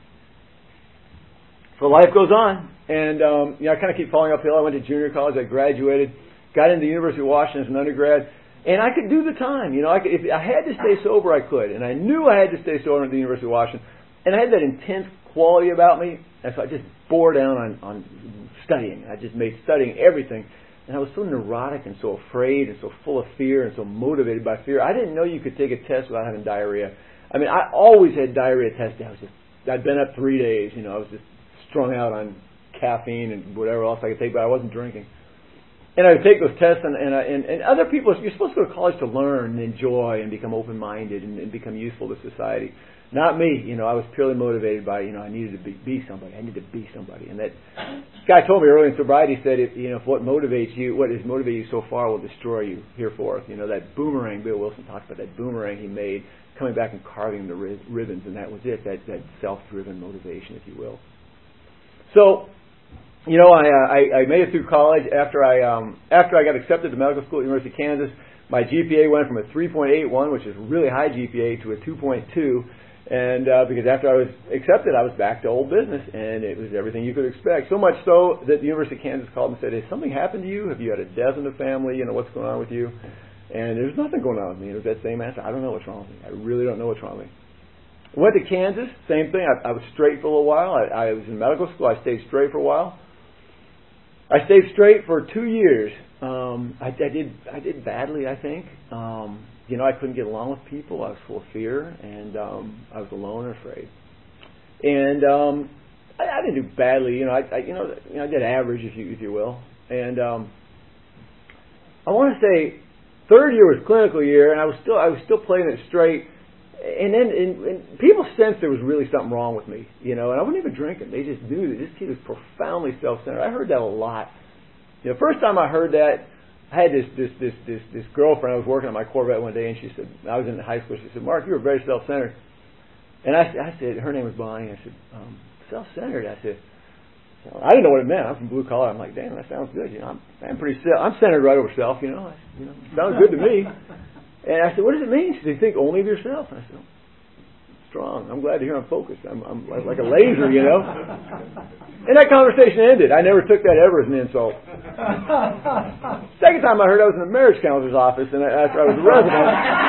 So life goes on, and I kind of keep falling uphill. I went to junior college. I graduated, got into the University of Washington as an undergrad. And I could do the time, if I had to stay sober, I could. And I knew I had to stay sober at the University of Washington. And I had that intense quality about me, and so I just bore down on studying. I just made studying everything. And I was so neurotic and so afraid and so full of fear and so motivated by fear. I didn't know you could take a test without having diarrhea. I always had diarrhea testing. I'd been up 3 days, I was just strung out on caffeine and whatever else I could take, but I wasn't drinking. And I would take those tests, and other people, you're supposed to go to college to learn and enjoy and become open-minded and become useful to society. Not me. I was purely motivated by, I needed to be somebody. I needed to be somebody. And that guy told me early in sobriety, he said, if what motivates you, what has motivated you so far will destroy you hereforth. That boomerang, Bill Wilson talked about that boomerang he made, coming back and carving the ribbons, and that was it, that self-driven motivation, if you will. So, I made it through college after I got accepted to medical school at the University of Kansas. My GPA went from a 3.81, which is a really high GPA, to a 2.2. And because after I was accepted, I was back to old business, and it was everything you could expect. So much so that the University of Kansas called and said, "Has something happened to you? Have you had a death in the family? What's going on with you?" And there was nothing going on with me. It was that same answer. I don't know what's wrong with me. I really don't know what's wrong with me. Went to Kansas, same thing. I was straight for a little while. I was in medical school. I stayed straight for a while. I stayed straight for 2 years. I did badly, I think. I couldn't get along with people. I was full of fear, and I was alone and afraid. And I didn't do badly. I did average, if you will. And I want to say third year was clinical year, and I was still playing it straight. And then and people sensed there was really something wrong with me, and I wasn't even drinking. They just knew that this kid was profoundly self-centered. I heard that a lot. First time I heard that, I had this girlfriend. I was working on my Corvette one day, and she said, I was in high school. She said, "Mark, you were very self-centered." And I said, her name was Bonnie. I said, self-centered. I said, I didn't know what it meant. I'm from blue collar. I'm like, damn, that sounds good. I'm centered right over self. Sounds good to me. And I said, what does it mean? She said, you think only of yourself. And I said, strong. I'm glad to hear I'm focused. I'm like a laser, And that conversation ended. I never took that ever as an insult. Second time I heard, I was in the marriage counselor's office, and after I was a resident.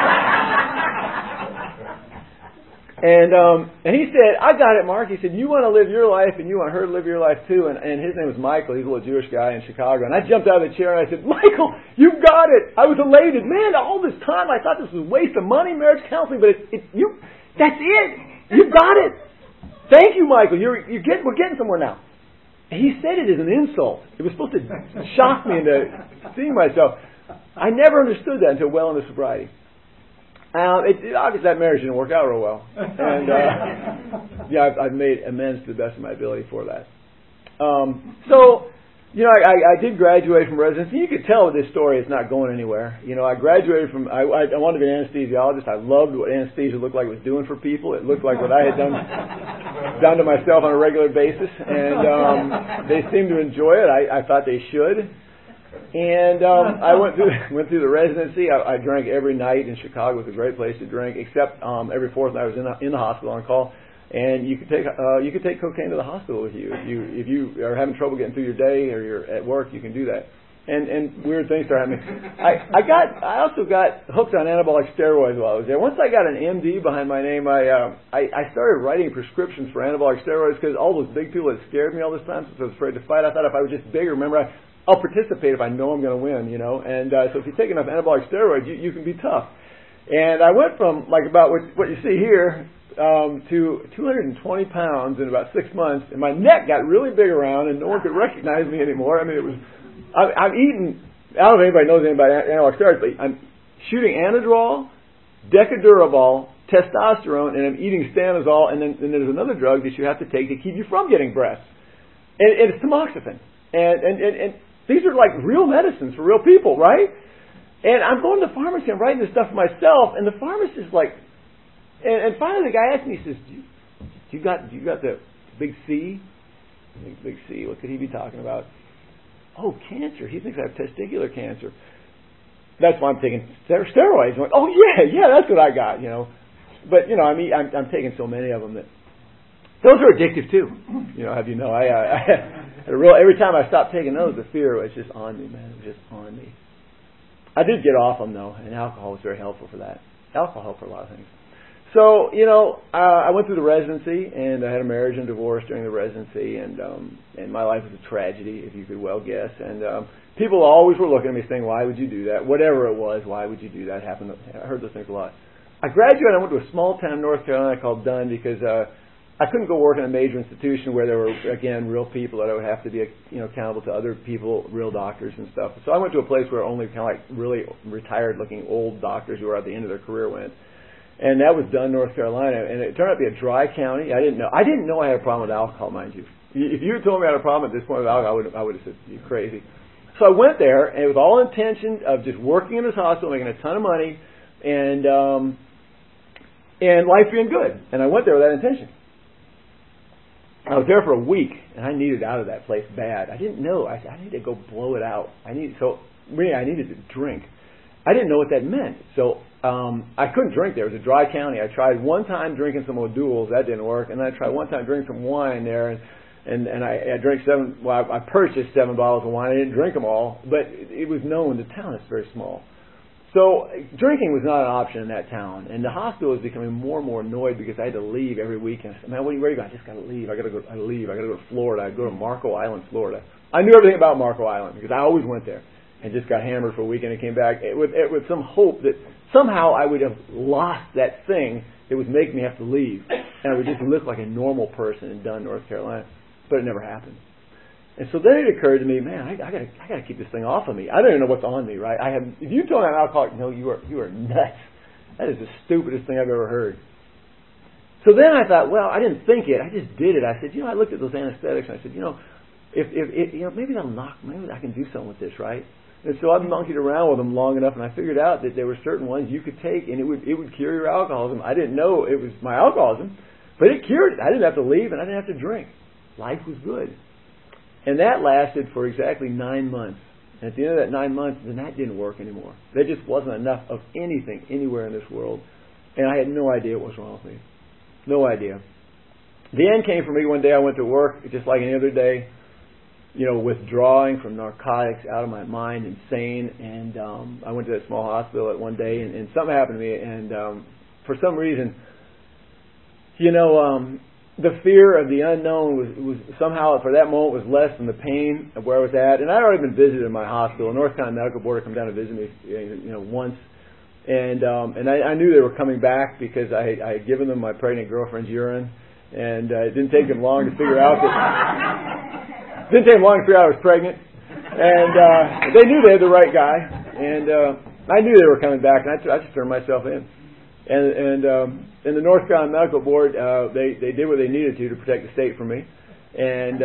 And he said, I got it, Mark. He said, you want to live your life, and you want her to live your life too. And his name was Michael. He's a little Jewish guy in Chicago. And I jumped out of the chair and I said, Michael, you got it. I was elated. Man, all this time I thought this was a waste of money, marriage counseling, but that's it. You got it. Thank you, Michael. We're getting somewhere now. And he said it as an insult. It was supposed to shock me into seeing myself. I never understood that until well into sobriety. Obviously that marriage didn't work out real well. And I've made amends to the best of my ability for that. I did graduate from residency. You could tell with this story it's not going anywhere. I graduated from, I wanted to be an anesthesiologist. I loved what anesthesia looked like it was doing for people. It looked like what I had done to myself on a regular basis. And they seemed to enjoy it. I thought they should. And I went through the residency. I drank every night in Chicago. It was a great place to drink, except every fourth night I was in the hospital on call. And you could take cocaine to the hospital with you if you are having trouble getting through your day or you're at work. You can do that. And weird things start happening. I also got hooked on anabolic steroids while I was there. Once I got an MD behind my name, I started writing prescriptions for anabolic steroids because all those big people had scared me all this time, so I was afraid to fight. I thought if I was just bigger, I'll participate if I know I'm going to win, And so if you take enough anabolic steroids, you can be tough. And I went from about what you see here to 220 pounds in about 6 months, and my neck got really big around, and no one could recognize me anymore. I mean, I'm eating. I don't know if anybody knows anything about anabolic steroids, but I'm shooting Anadrol, Decadurabol, testosterone, and I'm eating Stanozol, and then there's another drug that you have to take to keep you from getting breasts, and it's tamoxifen. And these are like real medicines for real people, right? And I'm going to the pharmacy, I'm writing this stuff for myself, and the pharmacist and finally the guy asked me, he says, you got the big C? Big C, what could he be talking about? Oh, cancer. He thinks I have testicular cancer. That's why I'm taking steroids. I'm like, oh yeah, that's what I got, But, I'm taking so many of them that those are addictive too. Every time I stopped taking those, the fear was just on me, man. It was just on me. I did get off them though, and alcohol was very helpful for that. Alcohol helped for a lot of things. So, I went through the residency, and I had a marriage and divorce during the residency, and my life was a tragedy, if you could well guess. And people always were looking at me saying, why would you do that? Whatever it was, why would you do that? I heard those things a lot. I graduated, I went to a small town in North Carolina called Dunn because I couldn't go work in a major institution where there were, again, real people that I would have to be, accountable to other people, real doctors and stuff. So I went to a place where only kind of like really retired-looking old doctors who were at the end of their career went. And that was Dunn, North Carolina, and it turned out to be a dry county. I didn't know I had a problem with alcohol, mind you. If you had told me I had a problem at this point with alcohol, I would have said, you're crazy. So I went there, and it was all intention of just working in this hospital, making a ton of money, and life being good. And I went there with that intention. I was there for a week, and I needed out of that place bad. I didn't know. I needed to go blow it out. I needed to drink. I didn't know what that meant. So I couldn't drink there. It was a dry county. I tried one time drinking some O'Doul's. That didn't work. And then I tried one time drinking some wine there. And I drank I purchased 7 bottles of wine. I didn't drink them all. But it was known. The town is very small. So drinking was not an option in that town. And the hospital was becoming more and more annoyed because I had to leave every weekend. I said, man, where are you going? I just got to leave. I got to go to Florida. I'd go to Marco Island, Florida. I knew everything about Marco Island because I always went there. And just got hammered for a weekend and came back with some hope that somehow I would have lost that thing that was making me have to leave. And I would just look like a normal person in Dunn, North Carolina. But it never happened. And so then it occurred to me, man, I gotta keep this thing off of me. I don't even know what's on me, right? If you told me I'm an alcoholic, no, you are nuts. That is the stupidest thing I've ever heard. So then I thought, well, I didn't think it, I just did it. I said, I looked at those anesthetics and I said, if maybe maybe I can do something with this, right? And so I monkeyed around with them long enough, and I figured out that there were certain ones you could take, and it would cure your alcoholism. I didn't know it was my alcoholism, but it cured it. I didn't have to leave, and I didn't have to drink. Life was good. And that lasted for exactly 9 months. And at the end of that 9 months, then that didn't work anymore. There just wasn't enough of anything anywhere in this world. And I had no idea what was wrong with me. No idea. The end came for me one day. I went to work just like any other day, withdrawing from narcotics, out of my mind, insane. And I went to that small hospital one day, and something happened to me. And for some reason, the fear of the unknown was somehow, for that moment, was less than the pain of where I was at. And I'd already been visited in my hospital. North Carolina Medical Board had come down to visit me, once. And I knew they were coming back because I had given them my pregnant girlfriend's urine. And it didn't take them long to figure out that... Didn't take them long to figure out I was pregnant. And they knew they had the right guy. And I knew they were coming back, and I just turned myself in. And the North Carolina Medical Board, they did what they needed to protect the state from me, and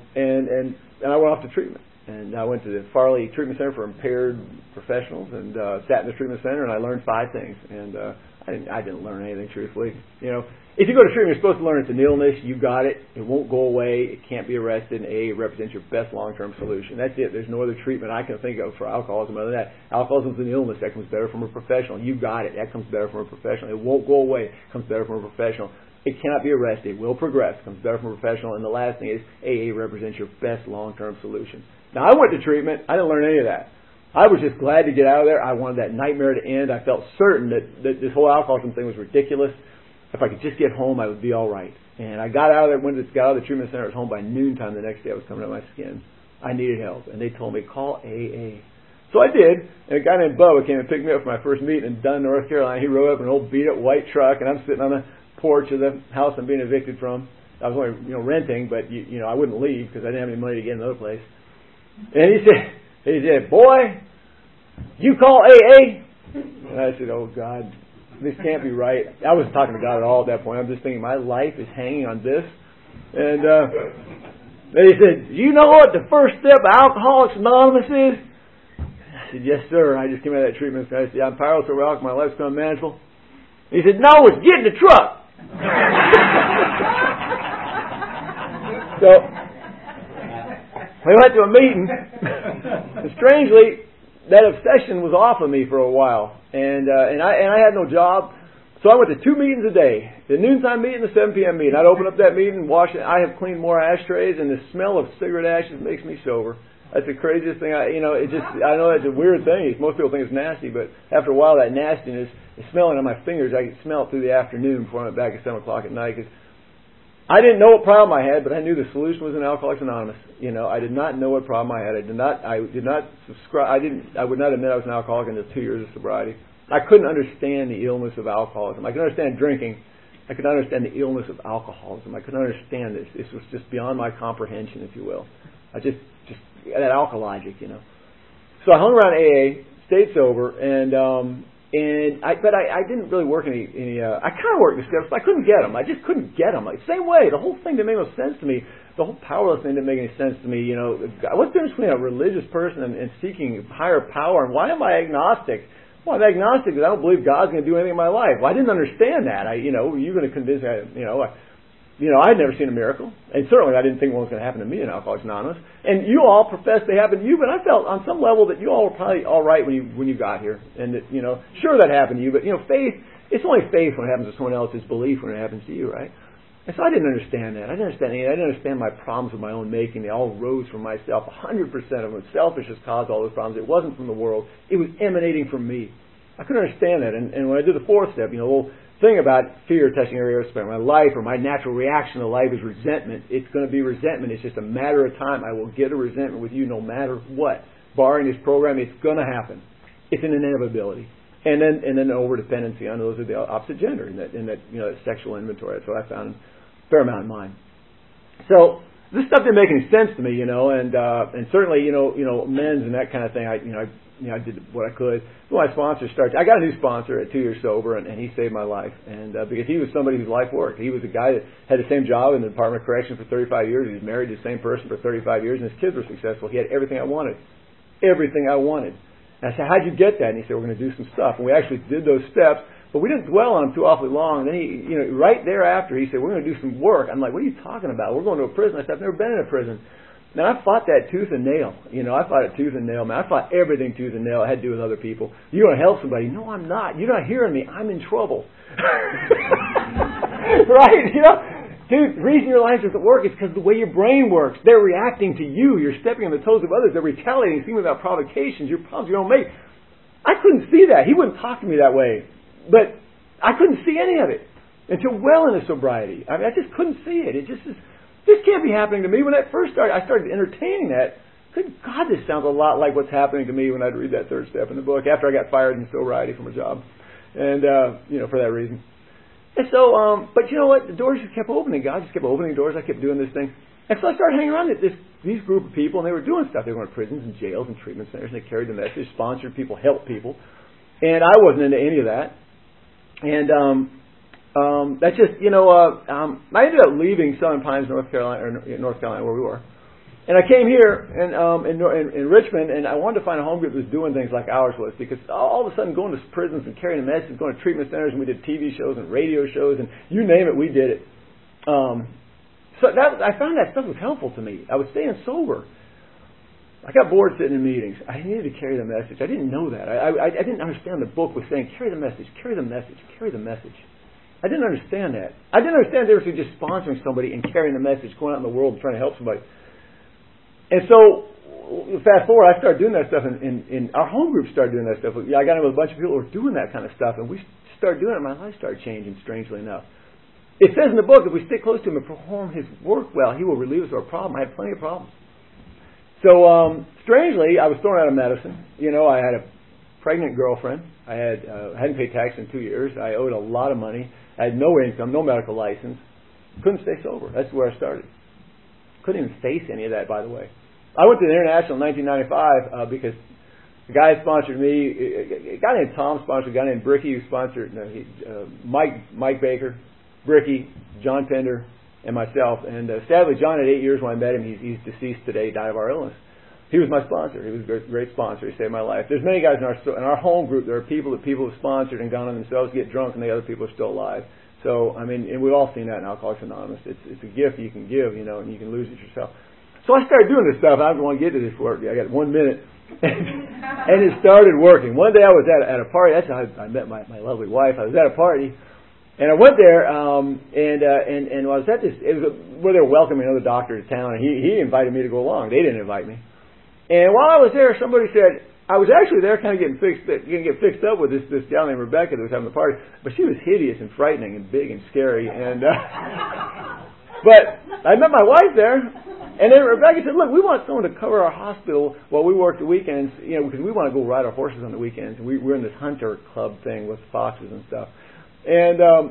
I went off to treatment, and I went to the Farley Treatment Center for Impaired Professionals, and sat in the treatment center, and I learned 5 things, and I didn't learn anything, truthfully. If you go to treatment, you're supposed to learn it's an illness. You got it. It won't go away. It can't be arrested. And AA represents your best long-term solution. That's it. There's no other treatment I can think of for alcoholism other than that. Alcoholism is an illness. That comes better from a professional. You got it. That comes better from a professional. It won't go away. It comes better from a professional. It cannot be arrested. It will progress. It comes better from a professional. And the last thing is AA represents your best long-term solution. Now, I went to treatment. I didn't learn any of that. I was just glad to get out of there. I wanted that nightmare to end. I felt certain that this whole alcoholism thing was ridiculous. If I could just get home, I would be all right. And I got out of there. When I got out of the treatment center, I was home by noontime the next day. I was coming out of my skin. I needed help. And they told me, call AA. So I did. And a guy named Bubba came and picked me up for my first meeting in Dunn, North Carolina. He rode up in an old beat-up white truck, and I'm sitting on the porch of the house I'm being evicted from. I was only, renting, but I wouldn't leave because I didn't have any money to get another place. And he said, boy, you call AA? And I said, oh God, this can't be right. I wasn't talking to God at all at that point. I'm just thinking my life is hanging on this. And then he said, do you know what the first step of Alcoholics Anonymous is? I said, yes, sir. I just came out of that treatment. I said, I'm powerless over alcohol. My life's become manageable. He said, no, it's get in the truck. So we went to a meeting. And strangely, that obsession was off of me for a while, and I had no job, so I went to 2 meetings a day: the noontime meeting, the 7 p.m. meeting. I'd open up that meeting, wash it. I have cleaned more ashtrays, and the smell of cigarette ashes makes me sober. That's the craziest thing. I know that's a weird thing. Most people think it's nasty, but after a while, that nastiness is smelling on my fingers. I could smell it through the afternoon before I went back at 7 o'clock at night. Cause I didn't know what problem I had, but I knew the solution was in Alcoholics Anonymous. I did not know what problem I had. I did not subscribe. I would not admit I was an alcoholic until 2 years of sobriety. I couldn't understand the illness of alcoholism. I could understand drinking. I could understand the illness of alcoholism. I couldn't understand this. This was just beyond my comprehension, if you will. I just that alkalogic, So I hung around AA, stayed sober, but I didn't really work any I kind of worked the steps, but I couldn't get them. I just couldn't get them. Same way, the whole thing didn't make no sense to me. The whole powerless thing didn't make any sense to me. What's the difference between a religious person and seeking higher power? And why am I agnostic? Well, I'm agnostic because I don't believe God's going to do anything in my life. Well, I didn't understand that. You're going to convince me, I'd never seen a miracle, and certainly I didn't think one was going to happen to me in Alcoholics Anonymous. And you all professed they happened to you, but I felt on some level that you all were probably all right when you got here, and that sure that happened to you, but faith, it's only faith when it happens to someone else. It's belief when it happens to you, right? And so I didn't understand that. I didn't understand any. I didn't understand my problems of my own making. They all rose from myself. 100% of them. Selfishness caused all those problems. It wasn't from the world. It was emanating from me. I couldn't understand that. And when I did the 4th step, the whole thing about fear touching area I spent my life, or my natural reaction to life is resentment. It's going to be resentment. It's just a matter of time. I will get a resentment with you no matter what. Barring this program, it's going to happen. It's an inevitability. And then over dependency on those of the opposite gender, in that sexual inventory. That's what I found a fair amount in mine. So this stuff didn't make any sense to me, and certainly, men's and that kind of thing. I did what I could. My sponsor started. I got a new sponsor at 2 years sober, and he saved my life. And because he was somebody whose life worked. He was a guy that had the same job in the Department of Corrections for 35 years. He was married to the same person for 35 years, and his kids were successful. He had everything I wanted. Everything I wanted. And I said, how'd you get that? And he said, we're going to do some stuff. And we actually did those steps. But we didn't dwell on them too awfully long. And then he, right thereafter, he said, we're going to do some work. I'm like, what are you talking about? We're going to a prison. I said, I've never been in a prison. Man, I fought that tooth and nail. I fought it tooth and nail, man. I fought everything tooth and nail. It had to do with other people. You want to help somebody? No, I'm not. You're not hearing me. I'm in trouble. Right? Dude, the reason your life doesn't work is because the way your brain works. They're reacting to you. You're stepping on the toes of others. They're retaliating, seeing without provocations. Your problems you don't make. I couldn't see that. He wouldn't talk to me that way. But I couldn't see any of it until well into sobriety. I mean, I just couldn't see it. It just is, this can't be happening to me. When that first started, I started entertaining that. Good God, this sounds a lot like what's happening to me when I'd read that third step in the book after I got fired in sobriety from a job. And, for that reason. And so, but you know what? The doors just kept opening. God just kept opening doors. I kept doing this thing. And so I started hanging around these group of people, and they were doing stuff. They were going to prisons and jails and treatment centers, and they carried the message, sponsored people, helped people. And I wasn't into any of that. And that's just, I ended up leaving Southern Pines, North Carolina, where we were. And I came here in Richmond, and I wanted to find a home group that was doing things like ours was, because all of a sudden going to prisons and carrying a message, going to treatment centers, and we did TV shows and radio shows, and you name it, we did it. So I found that stuff was helpful to me. I was staying sober. I got bored sitting in meetings. I needed to carry the message. I didn't know that. I didn't understand the book was saying, carry the message, carry the message, carry the message. I didn't understand that. I didn't understand the difference between just sponsoring somebody and carrying the message, going out in the world and trying to help somebody. And so, fast forward, I started doing that stuff, and our home group started doing that stuff. I got in with a bunch of people who were doing that kind of stuff, and we started doing it, and my life started changing, strangely enough. It says in the book, if we stick close to him and perform his work well, he will relieve us of our problem. I had plenty of problems. So, strangely, I was thrown out of medicine. I had a pregnant girlfriend. I hadn't paid tax in 2 years. I owed a lot of money. I had no income, no medical license. Couldn't stay sober. That's where I started. Couldn't even face any of that, by the way. I went to the International in 1995 because the guy who sponsored me, a guy named Tom sponsored a guy named Bricky who sponsored Mike Baker, Bricky, John Pender, and myself. And sadly, John had 8 years when I met him. He's deceased today, died of our illness. He was my sponsor. He was a great sponsor. He saved my life. There's many guys in our home group. There are people have sponsored and gone on themselves, get drunk, and the other people are still alive. So, I mean, and we've all seen that in Alcoholics Anonymous. It's a gift you can give, and you can lose it yourself. So I started doing this stuff. I don't want to get to this work. I got 1 minute. And it started working. One day I was at a party. That's how I met my lovely wife. I was at a party. And I went there, and I was at this, it was where they were welcoming another doctor to town, and he invited me to go along. They didn't invite me. And while I was there, somebody said, I was actually there kind of getting fixed up with this gal named Rebecca that was having the party, but she was hideous and frightening and big and scary. And but I met my wife there, and then Rebecca said, look, we want someone to cover our hospital while we work the weekends, because we want to go ride our horses on the weekends. We're in this hunter club thing with foxes and stuff. And I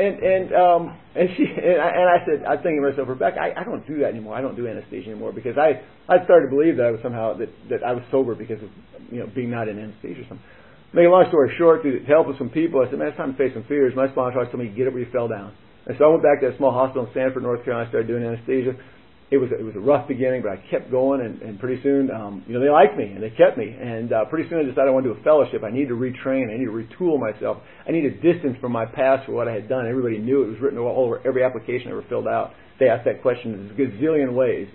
said, I'm thinking to myself, Rebecca, I don't do that anymore. I don't do anesthesia anymore because I started to believe that I was somehow that I was sober because of being not in anesthesia or something. Make a long story short, to help with some people, I said, man, it's time to face some fears. My sponsor always told me, get up where you fell down. And so I went back to a small hospital in Sanford, North Carolina. I started doing anesthesia. It was a rough beginning, but I kept going, and pretty soon, they liked me, and they kept me. And pretty soon I decided I wanted to do a fellowship. I need to retrain. I need to retool myself. I need a distance from my past for what I had done. Everybody knew it. It was written all over every application I ever filled out. They asked that question in a gazillion ways,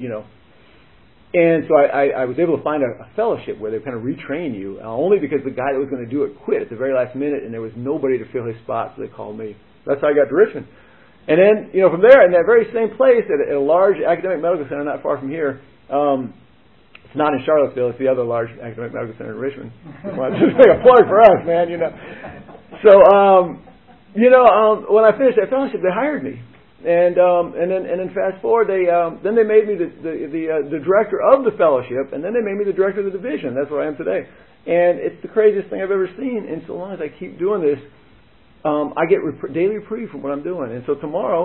And so I was able to find a fellowship where they kind of retrain you, only because the guy that was going to do it quit at the very last minute, and there was nobody to fill his spot, so they called me. That's how I got to Richmond. And then, from there, in that very same place, at a large academic medical center not far from here, it's not in Charlottesville, it's the other large academic medical center in Richmond. Just make a plug for us, man, So, when I finished that fellowship, they hired me. And then fast forward, then they made me the director of the fellowship, and then they made me the director of the division. That's where I am today. And it's the craziest thing I've ever seen. And so long as I keep doing this, I get daily reprieve from what I'm doing. And so tomorrow,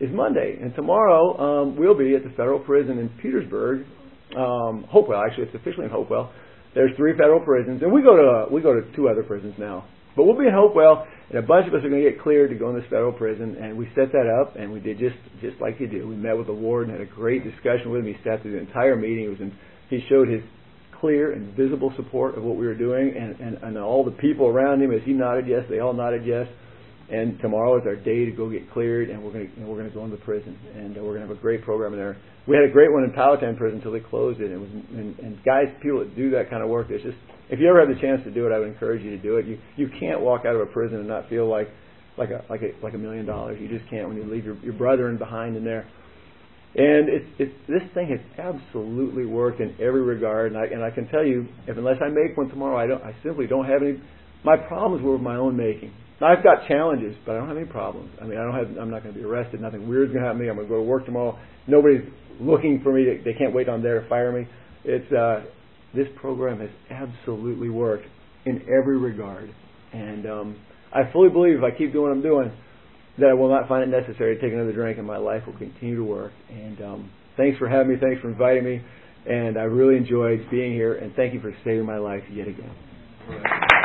is Monday. And tomorrow we'll be at the federal prison in Petersburg, Hopewell. Actually, it's officially in Hopewell. There's 3 federal prisons, and we go to 2 other prisons now. But we'll be in Hopewell, and a bunch of us are going to get cleared to go in this federal prison. And we set that up, and we did just like you do. We met with the warden, had a great discussion with him. He sat through the entire meeting. He showed his clear and visible support of what we were doing, and all the people around him, as he nodded yes, they all nodded yes. And tomorrow is our day to go get cleared, and we're going to go into the prison, and we're going to have a great program in there. We had a great one in Powhatan Prison until they closed it. And guys, people that do that kind of work, there's just, if you ever have the chance to do it, I would encourage you to do it. You can't walk out of a prison and not feel like $1 million. You just can't when you leave your brethren behind in there. And this thing has absolutely worked in every regard. And I can tell you, unless I make one tomorrow, I simply don't have any. My problems were of my own making. Now, I've got challenges, but I don't have any problems. I mean, I'm not going to be arrested. Nothing weird's going to happen to me. I'm going to go to work tomorrow. Nobody's looking for me. They can't wait on there to fire me. This program has absolutely worked in every regard. And I fully believe if I keep doing what I'm doing, that I will not find it necessary to take another drink, and my life will continue to work. And thanks for having me. Thanks for inviting me. And I really enjoyed being here. And thank you for saving my life yet again.